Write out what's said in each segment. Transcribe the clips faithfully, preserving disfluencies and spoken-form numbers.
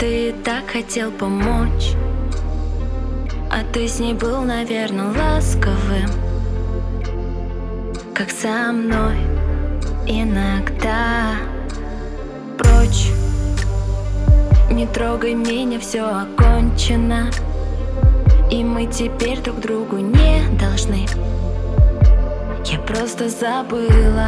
Ты так хотел помочь, а ты с ней был, наверное, ласковым, как со мной иногда. Прочь, не трогай меня, все окончено, и мы теперь друг другу не должны. Я просто забыла.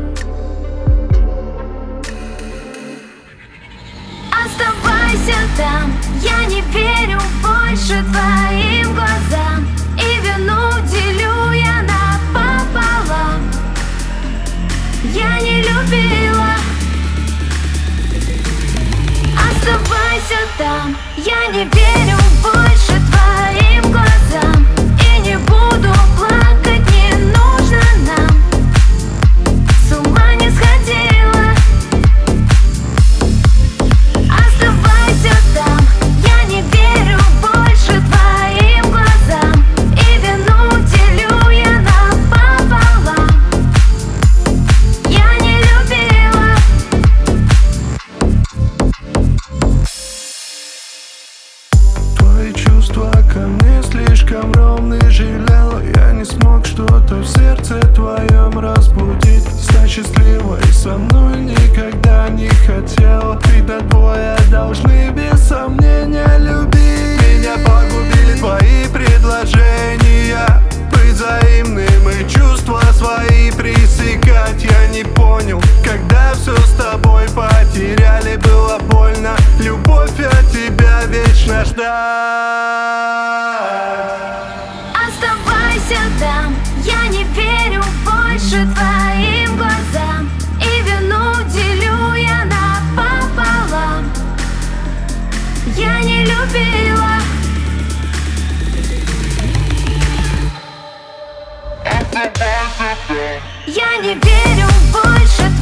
Оставайся там, я не верю больше твоим глазам, и вину делю я напополам. Я не любила. Оставайся там, я не верю больше твоим глазам, и не буду плакать, не нужно нам. С ума не сходила. Оставайся там, я не верю больше твоим глазам, и вину делю я напополам. Я не любила. Твои чувства ко мне слишком ровны, жалел. Я не смог что-то в сердце твоем разбудить. Стать счастливой со мной никогда не хотел. Ведь двое должны без сомнения любить. Меня погубили твои предложения, быть взаимным и чувства свои пресекать. Я не понял, когда все с тобой потеряли. Было больно, любовь от тебя вечно ждать. Оставайся там, я не верю больше твоим глазам, и вину делю я напополам. Я не любила. Я не верю больше